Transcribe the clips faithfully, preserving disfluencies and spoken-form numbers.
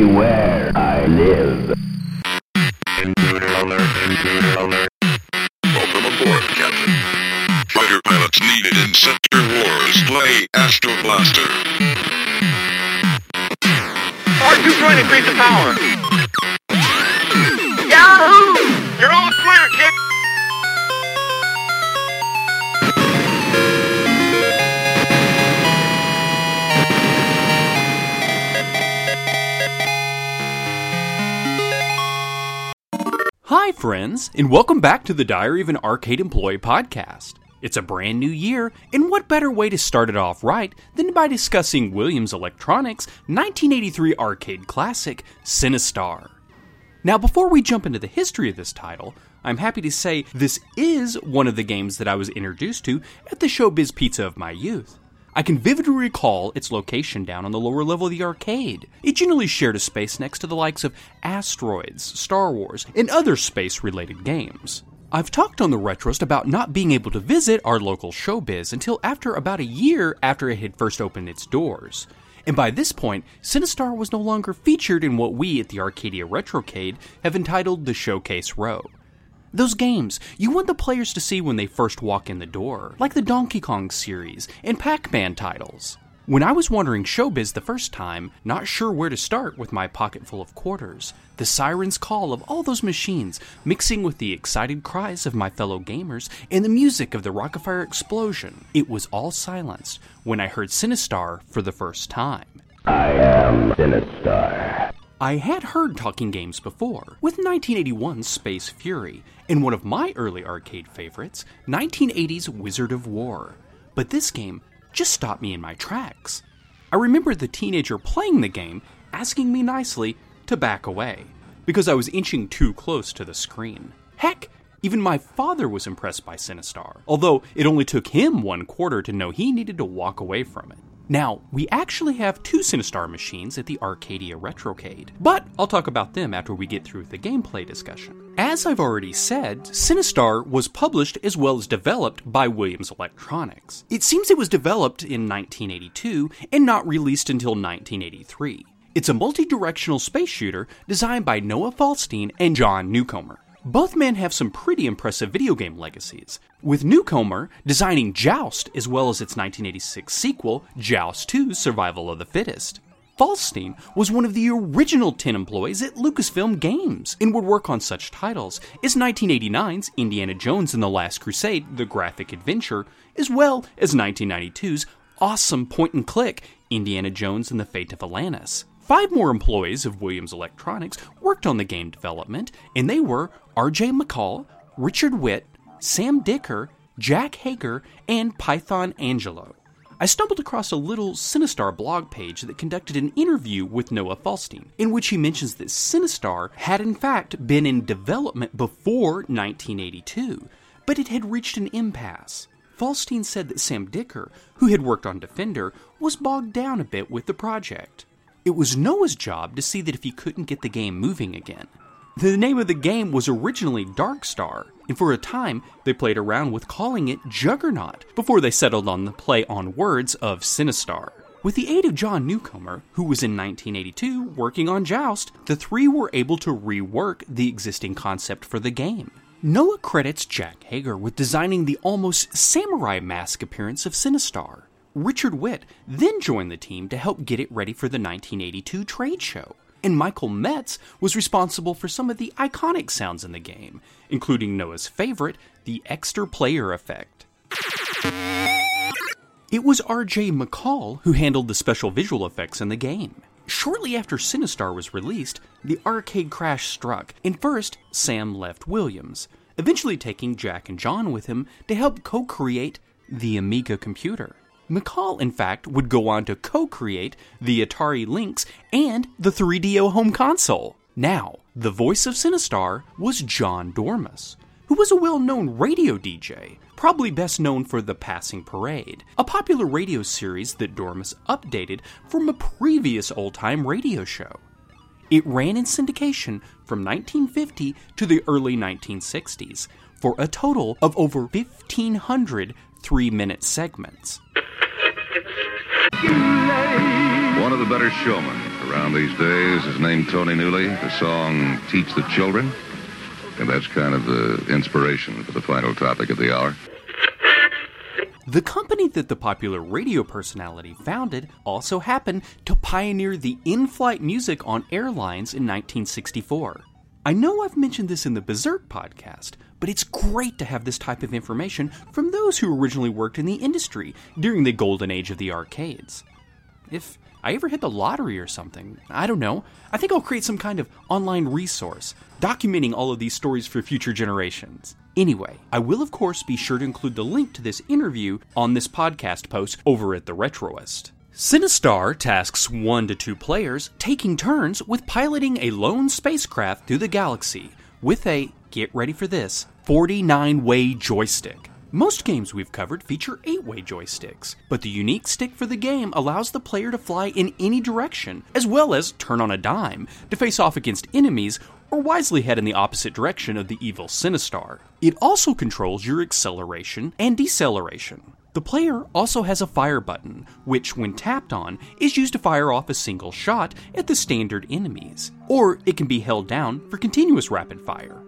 Beware, I live. Intruder alert, intruder alert. Welcome aboard, Captain. Fighter pilots needed in Sector Wars. Play Astro Blaster. R two trying to increase the power. Yahoo! You're all clear, kid. Hi friends, and welcome back to the Diary of an Arcade Employee podcast. It's a brand new year, and what better way to start it off right than by discussing Williams Electronics' nineteen eighty-three arcade classic, Sinistar. Now before we jump into the history of this title, I'm happy to say this is one of the games that I was introduced to at the Showbiz Pizza of my youth. I can vividly recall its location down on the lower level of the arcade. It generally shared a space next to the likes of Asteroids, Star Wars, and other space-related games. I've talked on the Retrost about not being able to visit our local Showbiz until after about a year after it had first opened its doors. And by this point, Sinistar was no longer featured in what we at the Arcadia Retrocade have entitled the Showcase Row. Those games you want the players to see when they first walk in the door, like the Donkey Kong series and Pac-Man titles. When I was wandering Showbiz the first time, not sure where to start with my pocket full of quarters, the siren's call of all those machines mixing with the excited cries of my fellow gamers and the music of the Rockafire explosion, it was all silenced when I heard Sinistar for the first time. I am Sinistar. I had heard talking games before, with nineteen eighty-one's Space Fury, and one of my early arcade favorites, nineteen eighty's Wizard of War. But this game just stopped me in my tracks. I remember the teenager playing the game asking me nicely to back away, because I was inching too close to the screen. Heck, even my father was impressed by Sinistar, although it only took him one quarter to know he needed to walk away from it. Now, we actually have two Sinistar machines at the Arcadia Retrocade, but I'll talk about them after we get through the gameplay discussion. As I've already said, Sinistar was published as well as developed by Williams Electronics. It seems it was developed in nineteen eighty-two and not released until nineteen eighty-three. It's a multi-directional space shooter designed by Noah Falstein and John Newcomer. Both men have some pretty impressive video game legacies, with Newcomer designing Joust as well as its nineteen eighty-six sequel, Joust two Survival of the Fittest. Falstein was one of the original ten employees at Lucasfilm Games and would work on such titles as nineteen eighty-nine's Indiana Jones and the Last Crusade, the graphic adventure, as well as nineteen ninety-two's awesome point-and-click Indiana Jones and the Fate of Atlantis. Five more employees of Williams Electronics worked on the game development, and they were R J McCall, Richard Witt, Sam Dicker, Jack Hager, and Python Angelo. I stumbled across a little Sinistar blog page that conducted an interview with Noah Falstein, in which he mentions that Sinistar had in fact been in development before nineteen eighty-two, but it had reached an impasse. Falstein said that Sam Dicker, who had worked on Defender, was bogged down a bit with the project. It was Noah's job to see that if he couldn't get the game moving again. The name of the game was originally Darkstar, and for a time they played around with calling it Juggernaut before they settled on the play on words of Sinistar. With the aid of John Newcomer, who was in nineteen eighty-two working on Joust, the three were able to rework the existing concept for the game. Noah credits Jack Hager with designing the almost samurai mask appearance of Sinistar. Richard Witt then joined the team to help get it ready for the nineteen eighty-two trade show, and Michael Metz was responsible for some of the iconic sounds in the game, including Noah's favorite, the Extra Player effect. It was R J McCall who handled the special visual effects in the game. Shortly after Sinistar was released, the arcade crash struck, and first, Sam left Williams, eventually taking Jack and John with him to help co-create the Amiga computer. McCall, in fact, would go on to co-create the Atari Lynx and the three D O home console. Now, the voice of Sinistar was John Dormus, who was a well-known radio D J, probably best known for The Passing Parade, a popular radio series that Dormus updated from a previous old-time radio show. It ran in syndication from nineteen fifty to the early nineteen sixties, for a total of over fifteen hundred three-minute segments. One of the better showmen Around these days, his name Tony Newley, the song Teach the Children. And that's kind of the inspiration for the final topic of the hour. The company that the popular radio personality founded also happened to pioneer the in-flight music on airlines in nineteen sixty-four. I know I've mentioned this in the Berserk podcast, but it's great to have this type of information from those who originally worked in the industry during the golden age of the arcades. If I ever hit the lottery or something, I don't know, I think I'll create some kind of online resource documenting all of these stories for future generations. Anyway, I will of course be sure to include the link to this interview on this podcast post over at The Retroist. Sinistar tasks one to two players taking turns with piloting a lone spacecraft through the galaxy with a, get ready for this, forty-nine way joystick. Most games we've covered feature eight way joysticks, but the unique stick for the game allows the player to fly in any direction, as well as turn on a dime to face off against enemies or wisely head in the opposite direction of the evil Sinistar. It also controls your acceleration and deceleration. The player also has a fire button, which when tapped on, is used to fire off a single shot at the standard enemies, or it can be held down for continuous rapid fire.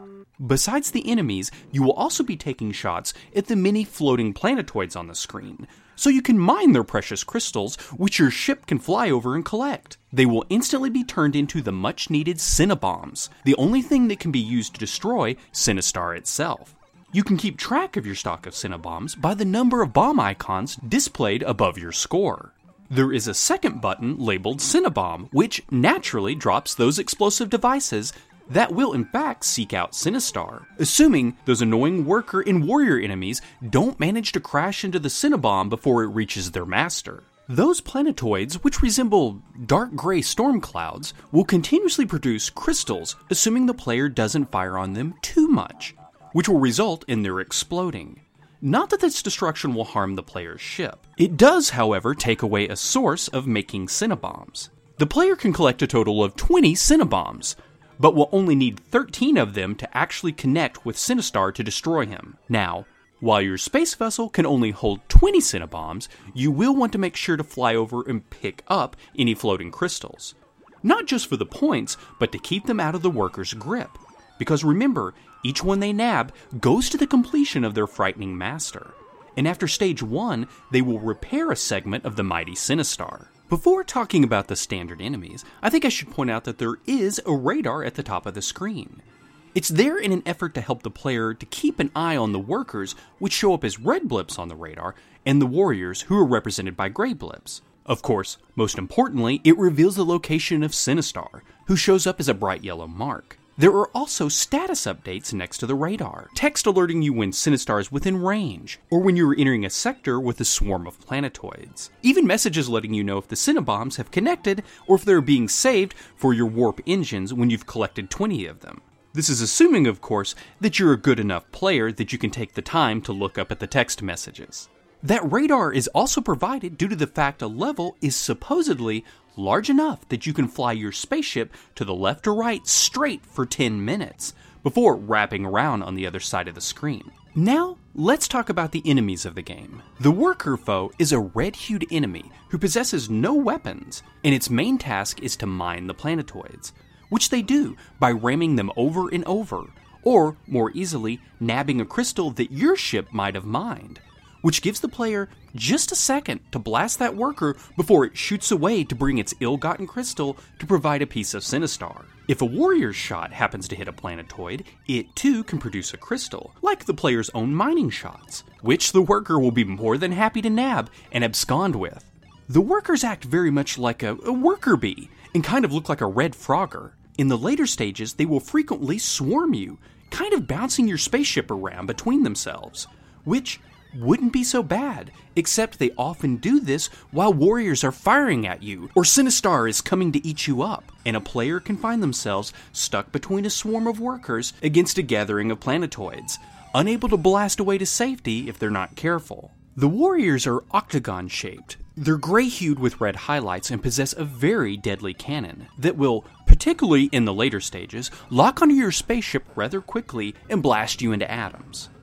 Besides the enemies, you will also be taking shots at the many floating planetoids on the screen, so you can mine their precious crystals, which your ship can fly over and collect. They will instantly be turned into the much-needed Cinnabomb, the only thing that can be used to destroy Sinistar itself. You can keep track of your stock of Cinnabombs by the number of bomb icons displayed above your score. There is a second button labeled Cinnabomb, which naturally drops those explosive devices that will in fact seek out Sinistar, assuming those annoying worker and warrior enemies don't manage to crash into the Cinnabomb before it reaches their master. Those planetoids, which resemble dark gray storm clouds, will continuously produce crystals, assuming the player doesn't fire on them too much, which will result in their exploding. Not that this destruction will harm the player's ship. It does, however, take away a source of making Cinnabombs. The player can collect a total of twenty Cinnabombs, but will only need thirteen of them to actually connect with Sinistar to destroy him. Now, while your space vessel can only hold twenty Cinnabombs, you will want to make sure to fly over and pick up any floating crystals. Not just for the points, but to keep them out of the worker's grip. Because remember, each one they nab goes to the completion of their frightening master. And after stage one, they will repair a segment of the mighty Sinistar. Before talking about the standard enemies, I think I should point out that there is a radar at the top of the screen. It's there in an effort to help the player to keep an eye on the workers, which show up as red blips on the radar, and the warriors, who are represented by gray blips. Of course, most importantly, it reveals the location of Sinistar, who shows up as a bright yellow mark. There are also status updates next to the radar, text alerting you when Sinistar is within range, or when you are entering a sector with a swarm of planetoids. Even messages letting you know if the Cinnabombs have connected, or if they're being saved for your warp engines when you've collected twenty of them. This is assuming, of course, that you're a good enough player that you can take the time to look up at the text messages. That radar is also provided due to the fact a level is supposedly large enough that you can fly your spaceship to the left or right straight for ten minutes, before wrapping around on the other side of the screen. Now, let's talk about the enemies of the game. The worker foe is a red-hued enemy who possesses no weapons, and its main task is to mine the planetoids, which they do by ramming them over and over, or, more easily, nabbing a crystal that your ship might have mined, which gives the player just a second to blast that worker before it shoots away to bring its ill-gotten crystal to provide a piece of Sinistar. If a warrior's shot happens to hit a planetoid, it too can produce a crystal, like the player's own mining shots, which the worker will be more than happy to nab and abscond with. The workers act very much like a, a worker bee, and kind of look like a red frogger. In the later stages, they will frequently swarm you, kind of bouncing your spaceship around between themselves, which wouldn't be so bad, except they often do this while warriors are firing at you, or Sinistar is coming to eat you up, and a player can find themselves stuck between a swarm of workers against a gathering of planetoids, unable to blast away to safety if they're not careful. The warriors are octagon-shaped. They're gray-hued with red highlights and possess a very deadly cannon that will, particularly in the later stages, lock onto your spaceship rather quickly and blast you into atoms.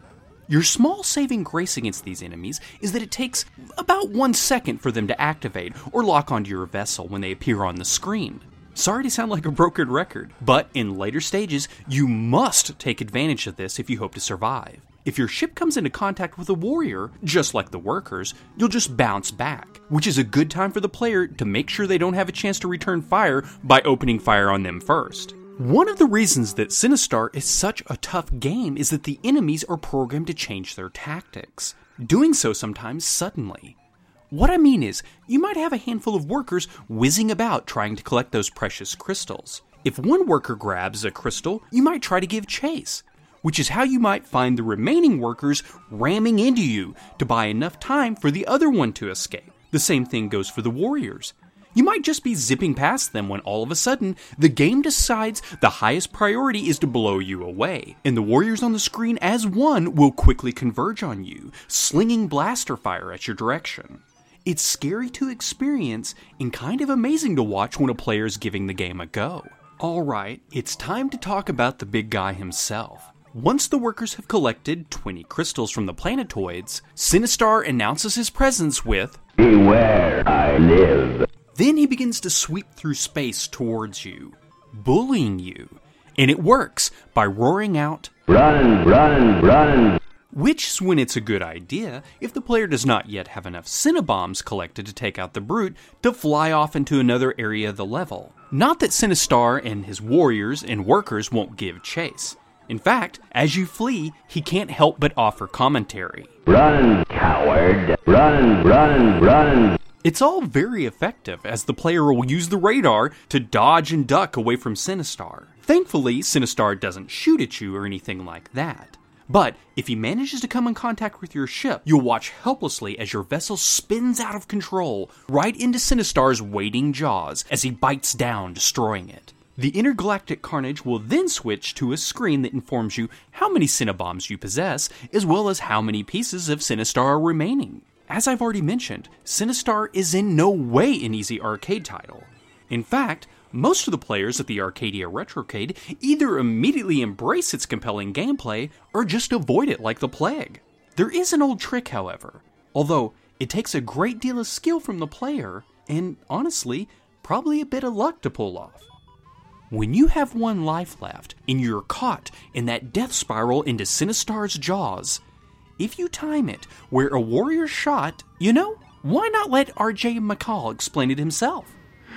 Your small saving grace against these enemies is that it takes about one second for them to activate or lock onto your vessel when they appear on the screen. Sorry to sound like a broken record, but in later stages, you must take advantage of this if you hope to survive. If your ship comes into contact with a warrior, just like the workers, you'll just bounce back, which is a good time for the player to make sure they don't have a chance to return fire by opening fire on them first. One of the reasons that Sinistar is such a tough game is that the enemies are programmed to change their tactics, doing so sometimes suddenly. What I mean is, you might have a handful of workers whizzing about trying to collect those precious crystals. If one worker grabs a crystal, you might try to give chase, which is how you might find the remaining workers ramming into you to buy enough time for the other one to escape. The same thing goes for the warriors. You might just be zipping past them when all of a sudden, the game decides the highest priority is to blow you away, and the warriors on the screen as one will quickly converge on you, slinging blaster fire at your direction. It's scary to experience and kind of amazing to watch when a player is giving the game a go. Alright, it's time to talk about the big guy himself. Once the workers have collected twenty crystals from the planetoids, Sinistar announces his presence with, Beware, I live. Then he begins to sweep through space towards you, bullying you, and it works by roaring out, Run, run, run. which is when it's a good idea if the player does not yet have enough Cinnabombs collected to take out the brute to fly off into another area of the level. Not that Sinistar and his warriors and workers won't give chase. In fact, as you flee, he can't help but offer commentary. Run, coward. Run, run, run. It's all very effective, as the player will use the radar to dodge and duck away from Sinistar. Thankfully, Sinistar doesn't shoot at you or anything like that. But if he manages to come in contact with your ship, you'll watch helplessly as your vessel spins out of control right into Sinistar's waiting jaws as he bites down, destroying it. The intergalactic carnage will then switch to a screen that informs you how many Cinnabombs you possess, as well as how many pieces of Sinistar are remaining. As I've already mentioned, Sinistar is in no way an easy arcade title. In fact, most of the players at the Arcadia Retrocade either immediately embrace its compelling gameplay or just avoid it like the plague. There is an old trick, however, although it takes a great deal of skill from the player and, honestly, probably a bit of luck to pull off. When you have one life left and you're caught in that death spiral into Sinistar's jaws, if you time it where a warrior shot, you know, why not let R J McCall explain it himself?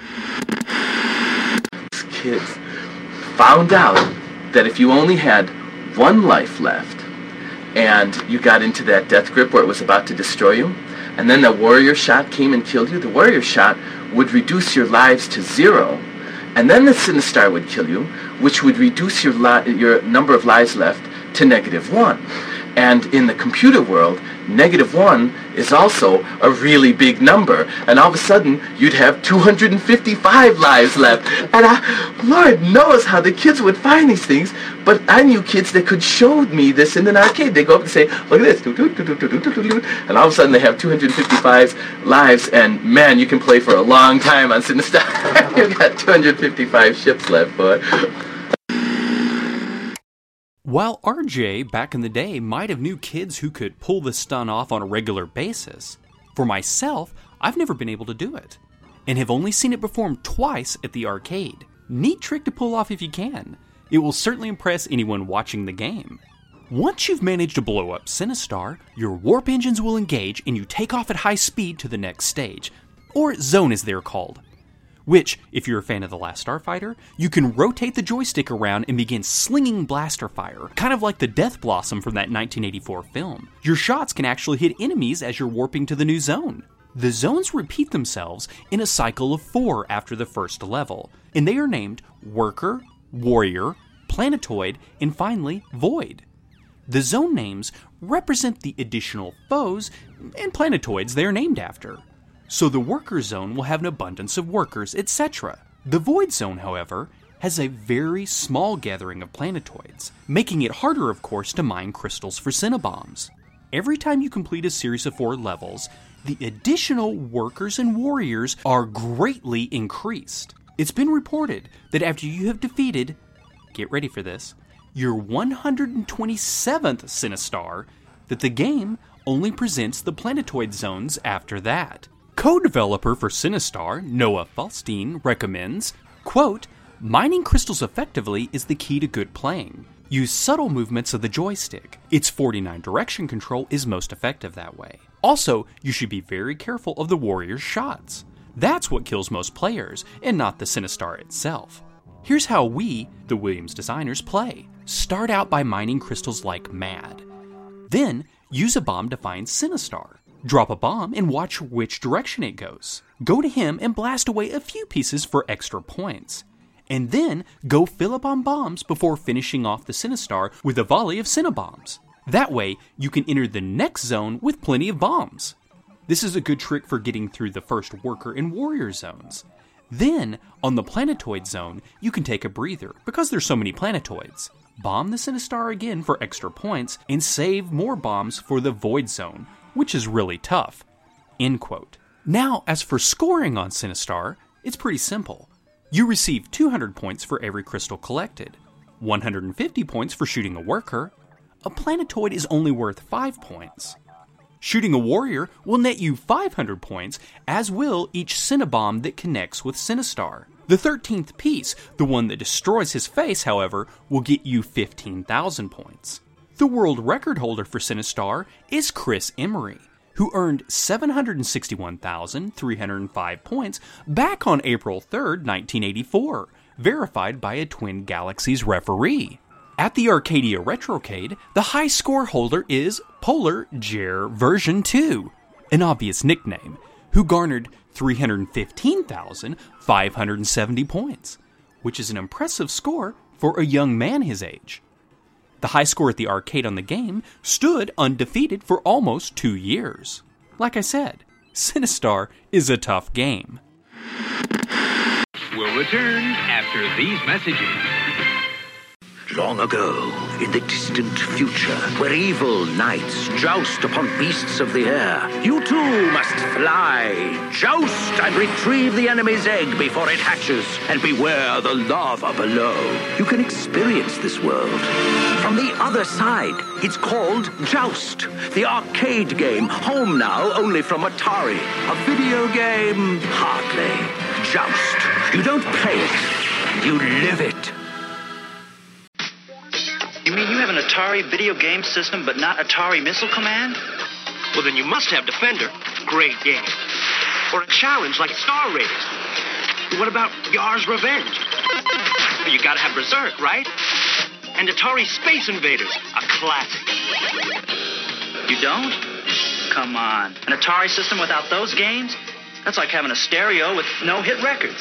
Kids found out that if you only had one life left and you got into that death grip where it was about to destroy you, and then the warrior shot came and killed you, the warrior shot would reduce your lives to zero, and then the Sinistar would kill you, which would reduce your li- your number of lives left to negative one. And in the computer world, negative one is also a really big number. And all of a sudden, you'd have two hundred fifty-five lives left. And I, Lord knows how the kids would find these things. But I knew kids that could show me this in an arcade. They go up and say, look at this. And all of a sudden, they have two hundred fifty-five lives. And man, you can play for a long time on Sinistar. You've got two hundred fifty-five ships left, boy. While R J, back in the day, might have knew kids who could pull this stunt off on a regular basis, for myself, I've never been able to do it, and have only seen it performed twice at the arcade. Neat trick to pull off if you can. It will certainly impress anyone watching the game. Once you've managed to blow up Sinistar, your warp engines will engage and you take off at high speed to the next stage, or zone as they're called. Which, if you're a fan of The Last Starfighter, you can rotate the joystick around and begin slinging blaster fire, kind of like the Death Blossom from that nineteen eighty-four film. Your shots can actually hit enemies as you're warping to the new zone. The zones repeat themselves in a cycle of four after the first level, and they are named Worker, Warrior, Planetoid, and finally, Void. The zone names represent the additional foes and planetoids they are named after. So the worker zone will have an abundance of workers, et cetera. The void zone, however, has a very small gathering of planetoids, making it harder, of course, to mine crystals for Cinnabombs. Every time you complete a series of four levels, the additional workers and warriors are greatly increased. It's been reported that after you have defeated, get ready for this, your one hundred twenty-seventh Sinistar, that the game only presents the planetoid zones after that. Co-developer for Sinistar, Noah Falstein, recommends, quote, "Mining crystals effectively is the key to good playing. Use subtle movements of the joystick. Its forty-nine direction control is most effective that way. Also, you should be very careful of the warrior's shots. That's what kills most players, and not the Sinistar itself. Here's how we, the Williams designers, play. Start out by mining crystals like mad. Then, use a bomb to find Sinistar. Drop a bomb and watch which direction it goes. Go to him and blast away a few pieces for extra points. And then, go fill up on bombs before finishing off the Sinistar with a volley of Sinibombs. That way, you can enter the next zone with plenty of bombs. This is a good trick for getting through the first worker and warrior zones. Then, on the planetoid zone, you can take a breather because there's so many planetoids. Bomb the Sinistar again for extra points, and save more bombs for the void zone, which is really tough." End quote. Now, as for scoring on Sinistar, it's pretty simple. You receive two hundred points for every crystal collected, one hundred fifty points for shooting a worker. A planetoid is only worth five points. Shooting a warrior will net you five hundred points, as will each Sinibomb that connects with Sinistar. The thirteenth piece, the one that destroys his face, however, will get you fifteen thousand points. The world record holder for Sinistar is Chris Emery, who earned seven hundred sixty-one thousand three hundred five points back on April third, nineteen eighty-four, verified by a Twin Galaxies referee. At the Arcadia Retrocade, the high score holder is Polar Jer Version two, an obvious nickname, who garnered three hundred fifteen thousand five hundred seventy points, which is an impressive score for a young man his age. The high score at the arcade on the game stood undefeated for almost two years. Like I said, Sinistar is a tough game. We'll return after these messages. Long ago, in the distant future, where evil knights joust upon beasts of the air, you too must fly, joust and retrieve the enemy's egg before it hatches, and beware the lava below. You can experience this world from the other side. It's called Joust, the arcade game, home now only from Atari. A video game? Hardly. Joust. You don't play it, you live it. You mean you have an Atari video game system, but not Atari Missile Command? Well, then you must have Defender. Great game. Or a challenge like Star Raiders. What about Yar's Revenge? Well, you gotta have Berserk, right? And Atari Space Invaders, a classic. You don't? Come on. An Atari system without those games? That's like having a stereo with no hit records.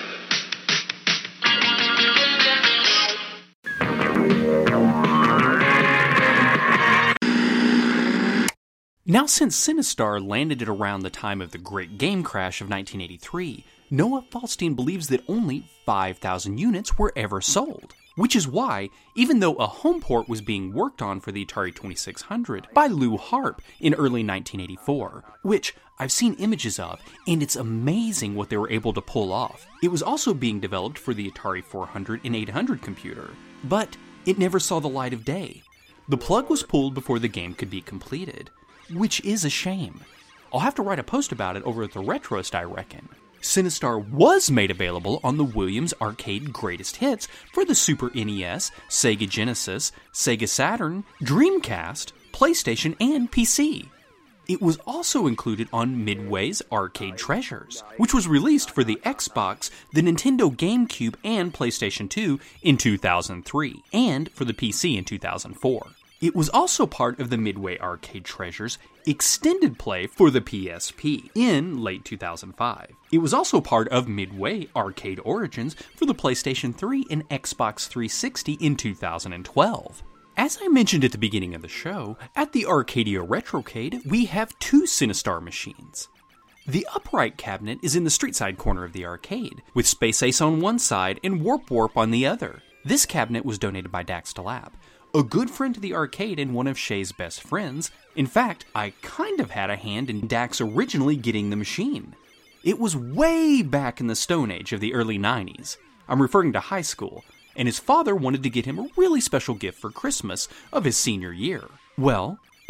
Now, since Sinistar landed at around the time of the Great Game Crash of nineteen eighty-three, Noah Falstein believes that only five thousand units were ever sold. Which is why, even though a home port was being worked on for the Atari twenty-six hundred by Lou Harp in early nineteen eighty-four, which I've seen images of, and it's amazing what they were able to pull off. It was also being developed for the Atari four hundred and eight hundred computer, but it never saw the light of day. The plug was pulled before the game could be completed, which is a shame. I'll have to write a post about it over at the Retroist, I reckon. Sinistar was made available on the Williams Arcade Greatest Hits for the Super N E S, Sega Genesis, Sega Saturn, Dreamcast, PlayStation, and P C. It was also included on Midway's Arcade Treasures, which was released for the Xbox, the Nintendo GameCube, and PlayStation two in two thousand three, and for the P C in two thousand four. It was also part of the Midway Arcade Treasures extended play for the P S P in late two thousand five. It was also part of Midway Arcade Origins for the PlayStation three and Xbox three sixty in two thousand twelve. As I mentioned at the beginning of the show, at the Arcadia Retrocade, we have two Sinistar machines. The upright cabinet is in the street side corner of the arcade, with Space Ace on one side and Warp Warp on the other. This cabinet was donated by Dax Delap, a good friend to the arcade and one of Shay's best friends. In fact, I kind of had a hand in Dax originally getting the machine. It was way back in the Stone Age of the early nineties. I'm referring to high school, and his father wanted to get him a really special gift for Christmas of his senior year. Well,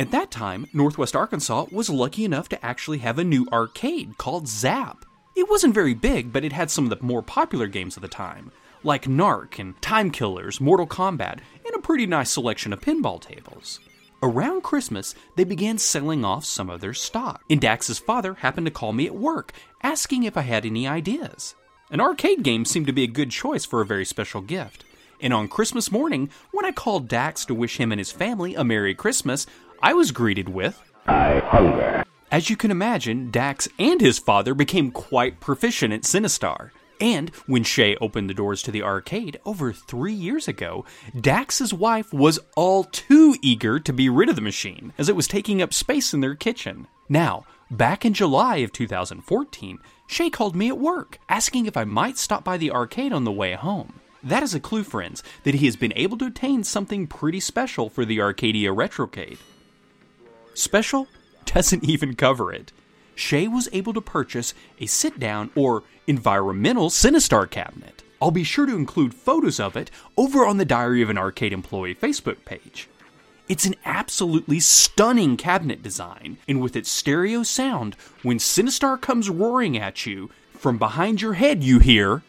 At that time, Northwest Arkansas was lucky enough to actually have a new arcade called Zap. It wasn't very big, but it had some of the more popular games of the time, like Narc and Time Killers, Mortal Kombat, and a pretty nice selection of pinball tables. Around Christmas, they began selling off some of their stock, and Dax's father happened to call me at work, asking if I had any ideas. An arcade game seemed to be a good choice for a very special gift. And on Christmas morning, when I called Dax to wish him and his family a Merry Christmas, I was greeted with, I hunger. As you can imagine, Dax and his father became quite proficient at Sinistar. And when Shay opened the doors to the arcade over three years ago, Dax's wife was all too eager to be rid of the machine, as it was taking up space in their kitchen. Now, back in July of two thousand fourteen, Shay called me at work, asking if I might stop by the arcade on the way home. That is a clue, friends, that he has been able to obtain something pretty special for the Arcadia Retrocade. Special doesn't even cover it. Shay was able to purchase a sit-down or environmental Sinistar cabinet. I'll be sure to include photos of it over on the Diary of an Arcade Employee Facebook page. It's an absolutely stunning cabinet design, and with its stereo sound, when Sinistar comes roaring at you, from behind your head you hear...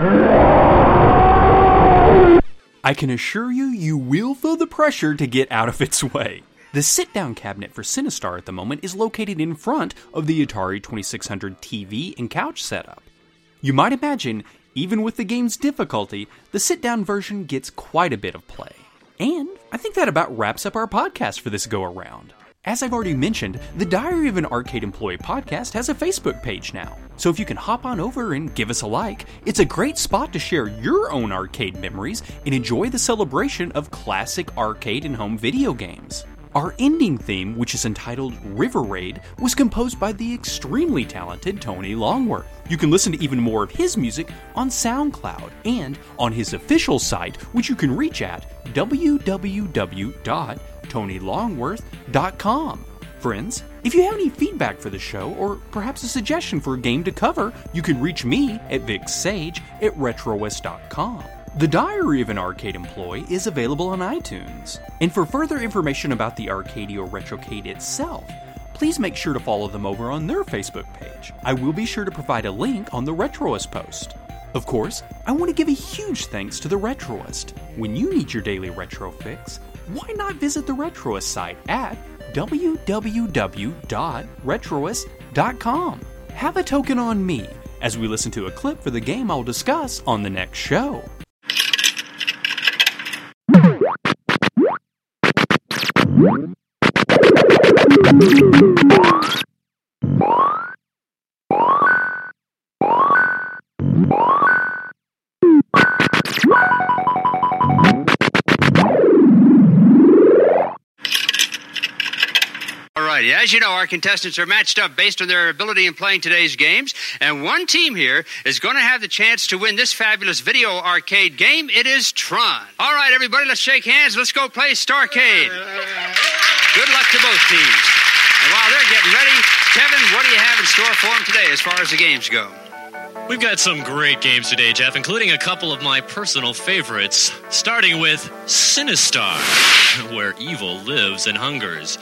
I can assure you, you will feel the pressure to get out of its way. The sit-down cabinet for Sinistar at the moment is located in front of the Atari twenty-six hundred T V and couch setup. You might imagine, even with the game's difficulty, the sit-down version gets quite a bit of play. And I think that about wraps up our podcast for this go-around. As I've already mentioned, the Diary of an Arcade Employee podcast has a Facebook page now. So if you can hop on over and give us a like, it's a great spot to share your own arcade memories and enjoy the celebration of classic arcade and home video games. Our ending theme, which is entitled River Raid, was composed by the extremely talented Tony Longworth. You can listen to even more of his music on SoundCloud and on his official site, which you can reach at w w w dot tony longworth dot com. Friends, if you have any feedback for the show or perhaps a suggestion for a game to cover, you can reach me at vicsage at retrowest dot com. The Diary of an Arcade Employee is available on iTunes. And for further information about the Arcadia Retrocade itself, please make sure to follow them over on their Facebook page. I will be sure to provide a link on the Retroist post. Of course, I want to give a huge thanks to the Retroist. When you need your daily retro fix, why not visit the Retroist site at w w w dot retroist dot com. Have a token on me as we listen to a clip for the game I'll discuss on the next show. Alrighty, as you know, our contestants are matched up based on their ability in playing today's games, and one team here is going to have the chance to win this fabulous video arcade game. It is Tron. All right, everybody, let's shake hands. Let's go play Starcade. Good luck to both teams. And while they're getting ready, Kevin, what do you have in store for them today as far as the games go? We've got some great games today, Jeff, including a couple of my personal favorites, starting with Sinistar, where evil lives and hungers.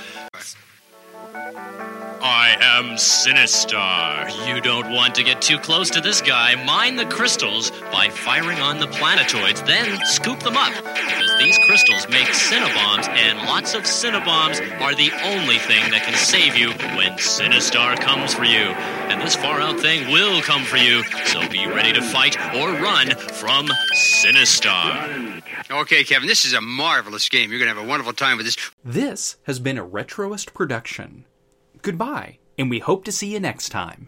I am Sinistar. You don't want to get too close to this guy. Mine the crystals by firing on the planetoids, then scoop them up. Because these crystals make Cinnabons, and lots of Cinnabons are the only thing that can save you when Sinistar comes for you. And this far-out thing will come for you, so be ready to fight or run from Sinistar. Okay, Kevin, this is a marvelous game. You're going to have a wonderful time with this. This has been a Retroist production. Goodbye, and we hope to see you next time.